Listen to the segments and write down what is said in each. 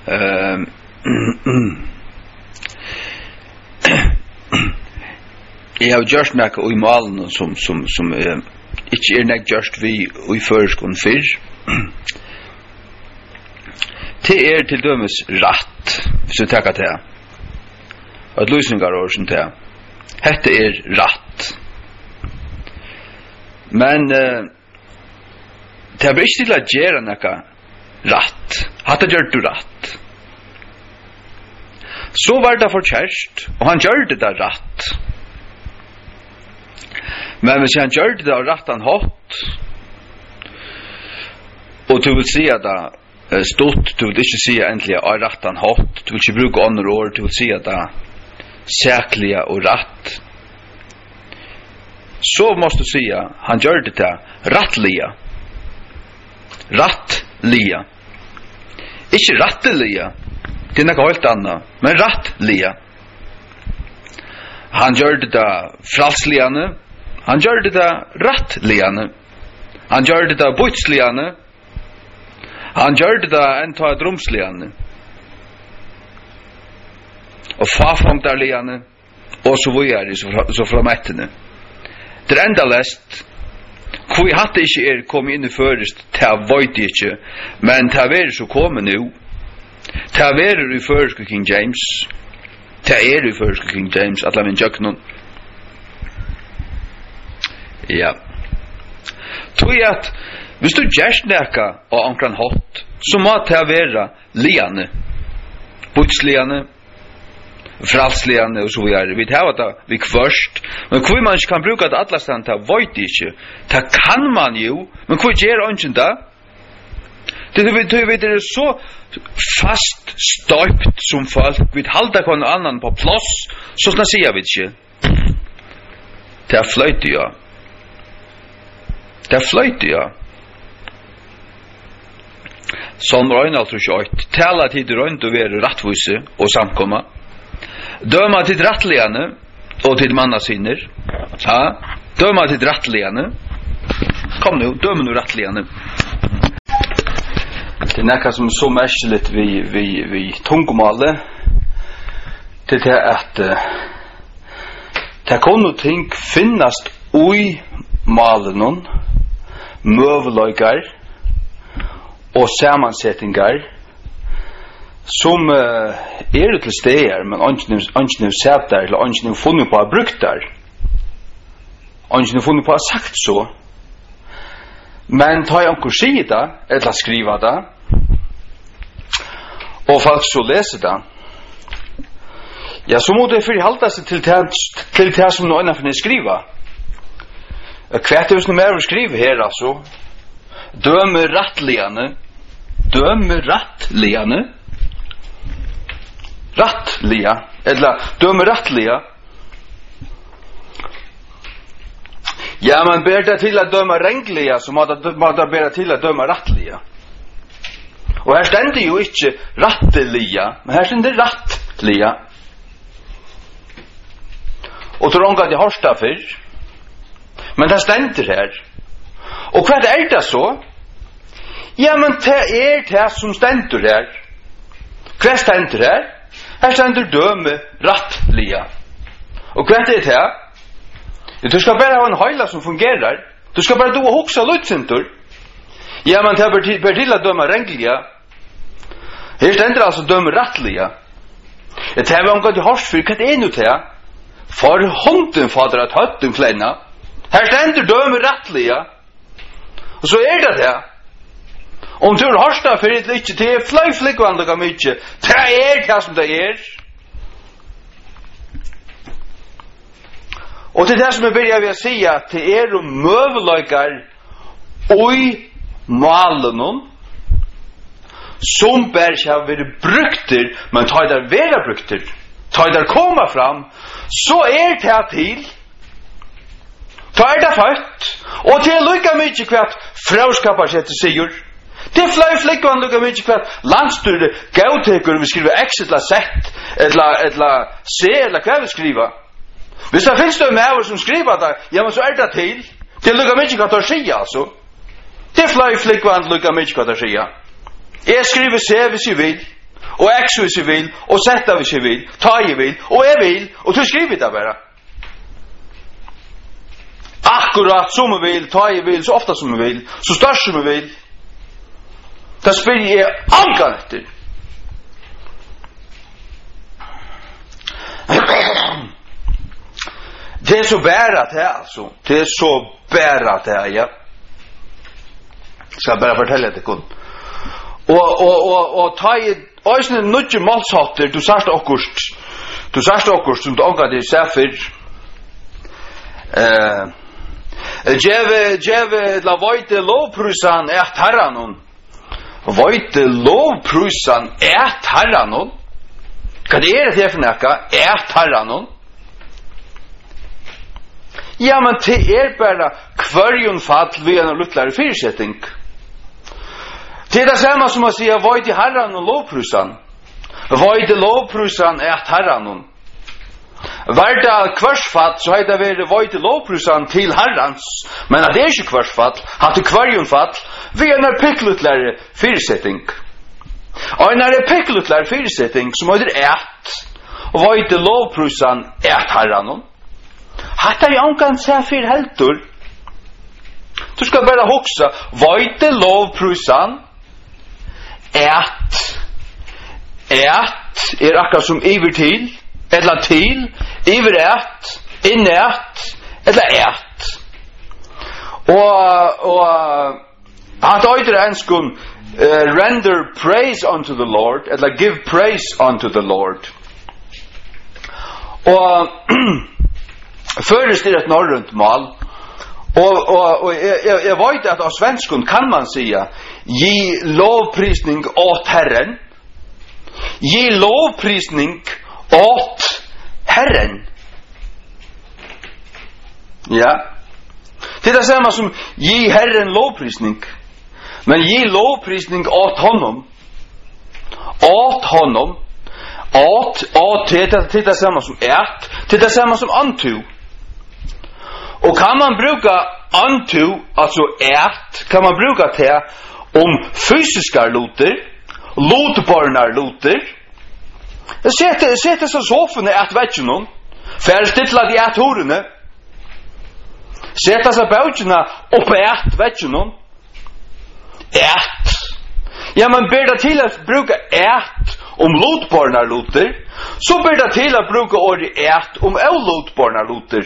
Jeg har gjort noe i malen som ikke nek gjort vi i førskon fyrr. Det til dømes ratt, hvis du tenker til. Og et løsningar år som til. Hette ratt. Men det er ikke til å gjøre noe ratt. Hatt gjør du ratt. Så var det for kjærst, og han gjør det da ratt. Men hvis han gjør det da ratt han hatt, og du vil si at det stort, du vil ikke si endelig at ratt han hatt, du vil ikke bruke andre ord, du vil si at det säkliga och rätt, så måste du säga han gör det där rättliga. Rättliga. Inte rättliga. Det är något helt annat, men rättliga. Han gör det där frälsligande. Han gör det där rättligande. Han gör det där botsligande. Han gör det där enta drumsligande. Og fafongdarligane og så vidare så framettene. Det enda lest hvor hatt ikke kom inn i først til veit ikke, men til være så kommer nu til være i først King James til i først King James at la min jøknon ja tror jeg at hvis du gjerst nekka og ankran hot så må til være liane butsliane frälsligande och så vidare. Vi tar det vi först. Men hur man kan bruka det alla stanna vet inte. Det kan man ju, men hur gör inte det? Det är så fast stöpt som folk vi hålla kon annan på plats så ska säga vi inte. Det flöjt ja. Det flöjt ja. Som Reinald tror jag. Tala tid runt och vara rättvise och samkomma. Döma till rättligande och till mannasinner. Ja, döma till rättligande. Kom nu, döm nu rättligande. Det är något som så märkligt vi tungomalet. Det är att det kan nog ting finnas i malen möjligheter och sammansättningar som det till stegar men inte nu sett där eller inte nu funnit på att brukt där. Inte nu funnit på att sagt så. Men tar jag en kursida eller skriva det och folk så läser det. Ja, så må det förhålla sig till det som någon annan får skriva. Kvart är det mer att skriva här alltså. Dömer rättligande. Rättliga eller dömer rättliga. Ja, man ber det till att döma rängliga så man ber till att döma rättliga. Och här ständer ju inte rättliga, men här ständer rättliga. Och tror hon att det harsta för. Men det ständer här. Och vad är det så? Ja, men det det som ständer här. Vad ständer här? Här ständer döme rättliga. Och vad är det här? Du ska bara ha en hejla som fungerar. Du ska bara då huxa lutsintor. Ja, men det är till att döma rängliga. Här ständer alltså döme rättliga. Det här var omgått i hars för vad är nu det? För hunden fader att hötten kläna. Här ständer döme rättliga. Och så är det här. Om du harsta för det inte till flyflikvande kan mycket. Det är som det är. Och det är det som jag börjar vilja säga att det är möjligheter i malen som bär sig av varit brukter men tar där vara brukter. Tar där komma fram så är det till. Tar det fött och till lika mycket kvart fråskapar sig till sig. Det flyflikvan lukka mycket kvart landstyre gautekur vi skriver X eller Z eller C eller vad vi skriver. Hvis det finns det med som skriver det, ja men så är det till. Det lukka mycket kvart att säga alltså. Det flyflikvan lukka mycket kvart att säga. Jag skriver C hvis jag vill. och X vill och Z vill, ta vill och jag vill och du skriver det bara. Akkurat som man vill, ta vill, så ofta som man vill, så störst som man vill. Det spelar jag ankan efter. Det är så bärat här alltså. Det är så bärat här, ja. Ska bara fortælla det kun. Och ta i ösne nutje målshatter, du sagst okkurst. Du sagst okkurst som du angar det säfir. Jeve la voite lovprusan herranon. Voite lovprusan herranon. Kan det det för näka herranon? Ja, men det bara kvarjon fall vid en luttlare fyrsättning. Det är det samma som att säga vad är herran och lovprusan. Vad är lovprusan herranon. Varda kvarsfall så har det varit vad är lovprusan till herrans. Men det är inte kvarsfall, att det kvarjon fall vid en peklutlare fyrsättning. Och en peklutlare fyrsättning som heter vad är lovprusan herranon. Hatta jag ankan säga för heltor. Du ska bara huxa, vad är lovprusan? Är akkurat som iver till, eller till, iver inät, eller Och att öjder enskun render praise unto the Lord, eller give praise unto the Lord. Och först är ett norrönt mal. Och jag vet att av svenskun kan man säga ge lovprisning åt Herren. Ge lovprisning åt Herren. Ja. Det är samma som ge Herren lovprisning. Men ge lovprisning åt honom. Åt honom. Åt det är samma som det är samma som antu. Och kan man bruka antu, alltså kan man bruka det om fysiska loter, lotbarnar loter. Sätter så soffene vätjenon, för stilla de horene. Sätter så bautjena upp vätjenon. Ja, man ber det till att bruka om lotbarnar loter, så ber det till att bruka ordet om olotbarnar loter.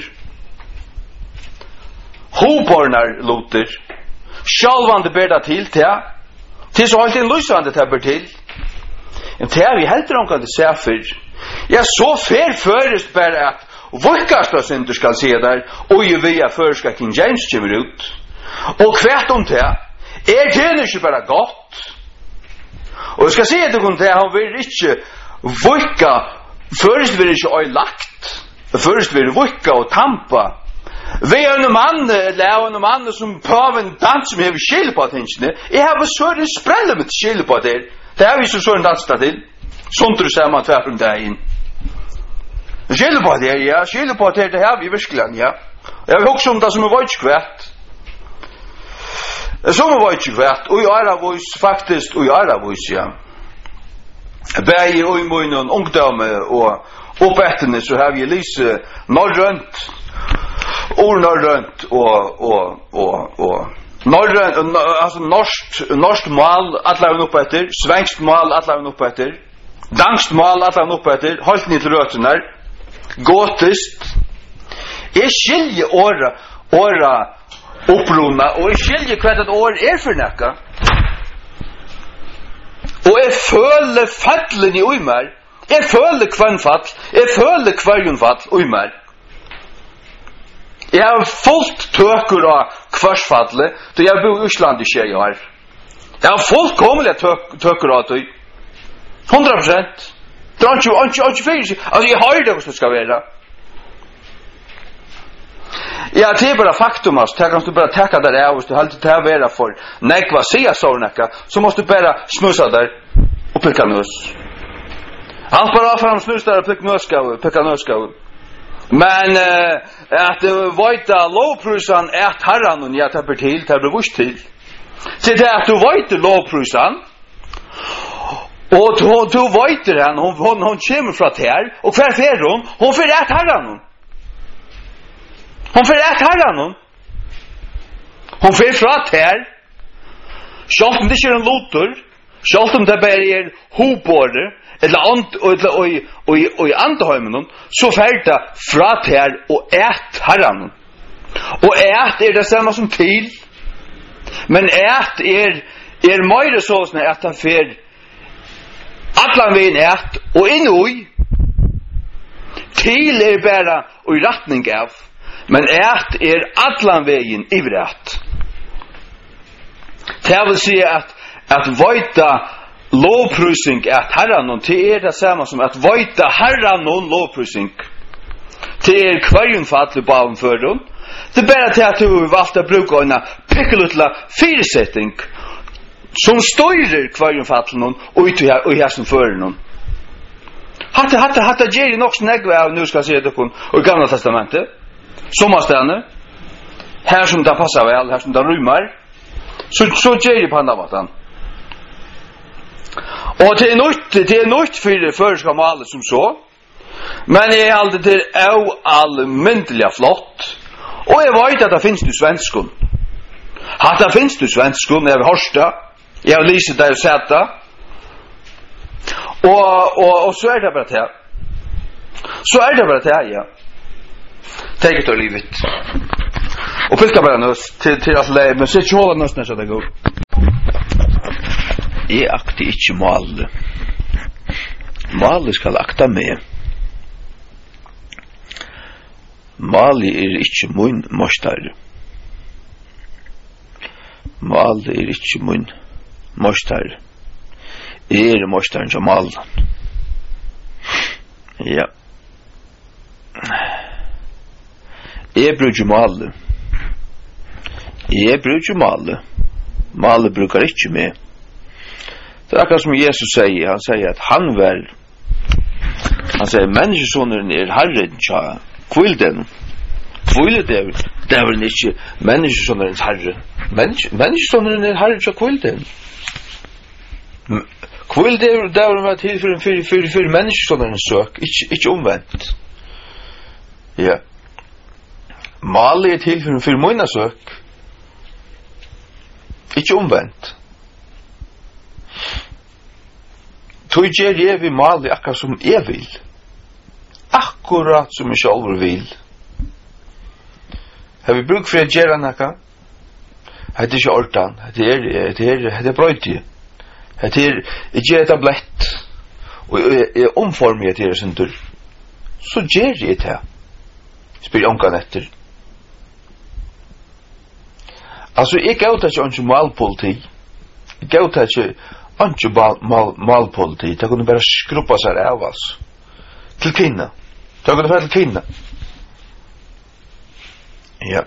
Hobornar loter. Självande berda till det. Till så alltid en lysande tabber till. Men det vi helt omkring det säger. Ja, så först bara att vårkasta synder ska se där. Och ju via förska King James kommer ut. Och kvärt om det. Det inte bara gott. Och jag ska säga till hon det. Han vill inte vårka. Först vill inte öjlagt. Först vill vårka och tampa. Vi är en man som prøver en dans som hever skille på tingene. Jeg har så en sprelle med skille på det. Det har vi så en dans til. Sånt du ser man tvær om deg inn. Skille på det, ja. Skille på det, det har vi virkelig, ja. Jeg vil også om det som var ikke kvært. Som var ikke kvært. Og i Aravus, faktisk, og i Aravus, ja. Begge og i munnen, ungdomme og oppettene, så har vi lyse norrønt. Norrönt och norrönt, alltså norskt mal alla upp efter, svenskt mal alla upp efter, danskt mal alla upp efter, halt ni till rötterna, gotiskt. Är skilje åra upprona och är skilje kvart ett år är för näka. Och är fölle fallen i uimar, är fölle kvanfall, är fölle kvarjonfall uimar. Jeg har fullt tøkur av kvarsfallet, da jeg bor i Osland i 20 år. Jeg har fullt kommelig tøkur av det. 100%. Det er ikke fyrir. Altså, jeg har det hvordan det skal være. Ja, det er bare faktum, altså. Det kan du bare tekka der av, hvis du heldur til å være for nekva sia sårnekka, så måste du bare snusa der og pikka nøs. Alt bare av fram snus der og pikka nøskav. Men att vita lovprusan herran och jag tar till, det blir vurs till. Så det att du vita lovprusan Og du vet det, hon kommer fra her, og hver fer hon fer et herran. Hon fer et herran. Hon fer fra her, selv om det ikke en loter, selv om det bare hobåre, eller i andehøymen, så fer det fra her og et herran. Og et det samme som til, men et mer sånn at han fer allan vegin et og innui til bare og i retning av, men et allan vegin ivret. Det vil si at veita lovprysing at herran til det samme som at veita herran lovprysing til kvarjun fattelig bavenføren. Det bare til at du valgte å bruke en pikkelutla firesetting som støyrer kvarjun fattelen og i hessen føren. Hatta gjør nok snegg av, nu skal jeg si det og i Gamla Testamentet, sommerstene, her som det passer vel, her som det rymmer, så gjør det på andre måten. Og det er nødt for det føreska malet som så, men jeg er alltid til almyndelig flott, og jeg vet at det finnes du svenskun. Hatta finnes du svenskun, jeg har hørt det, jeg har lyset det og sett det, og så det bare til. Så det bare til, ja. Tenk et av livet. Og pilka bare nøs til at leie, men se ikke holde nøs når det går. Jeg akter ikke malet. Malet skal akta meg. Malet ikke mun mostar. Malet ikke mun mostar. Mostaren som malen. Ja. Jeg bruker malet. Malet brukar ikke meg. Det akkurat som Jesus sier. Han sier at han sier menneskesoneren herren tja kvilden. Kvilden det ikke menneskesonerens herre. Menneskesoneren herren tja kvilden. Kvilden det var til for menneskesonerens søk. Ikke omvendt. Ja. Malet til for mine søk. Ikke omvendt. Tog gjør jeg vi malet akkurat som jeg vil. Akkurat som jeg selv vil. Har vi bruk for å gjøre noe? Det ikke ordan. Det brøytig. Jeg gjør det blett. Og jeg omformer det sin tur. Så gjør jeg det. Spyr omgang etter. Altså, jeg gav det ikke malpoliti. Jeg gav det ikke malpoliti. Det kunne bare skruppa seg av oss. Til kvinna. Det kunne være til kvinna. Ja.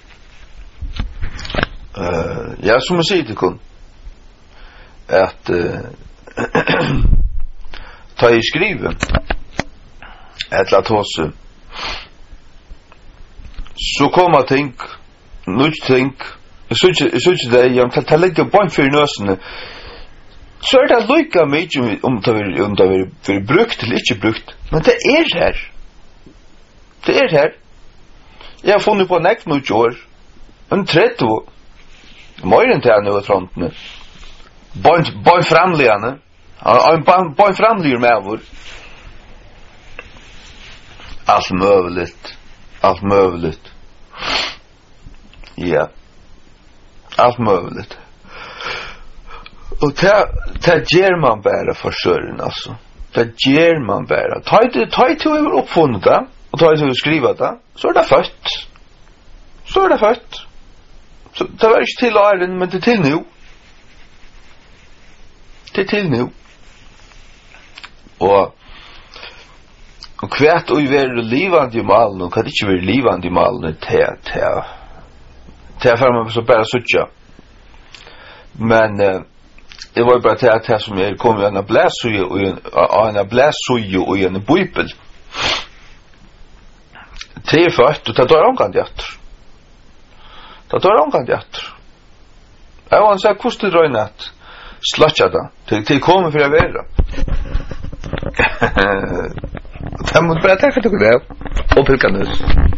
Ja, som jeg sier til kun. At ta i skriven et la tåse så kommer ting nytt ting jeg synes det jeg legger bånd for nøsene så det lykka mye om det er brukt eller ikke brukt men det her jeg har funnet på nekt noe år en 30 mer enn til jeg nå er frontene Boin framligane. Boin framliger med vår. Allt möjligt. Ja. Allt möjligt. Och det ger man bara för sören alltså. Det ger man bara. Ta i till över uppfunnet det. Och ta i till att skriva det. Så är det fött. Så det var inte till Ireland men det är till nu. Det til nu. Og hvert og være livande i malen, og kan ikke være livande i malen til for meg så bare suttja. Men det var bare til at som jeg kom i en blæsuje og i en bøybel. Det først, og det tar omgang etter. Jeg var han sier, hvordan det røynet? slotja det. Til kommer for å være. Det må bare takke til det. Og pilka nøs.